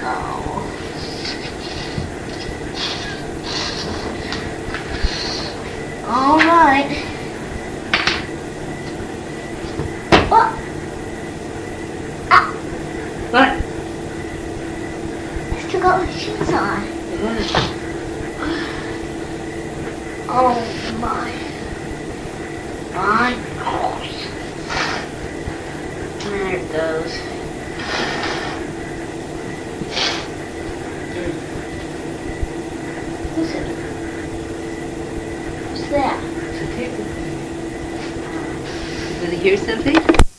Oh. All right. What? Ah. What? I still got my shoes on. Oh my. My gosh. There it goes. What's it? What's that? You want to hear something?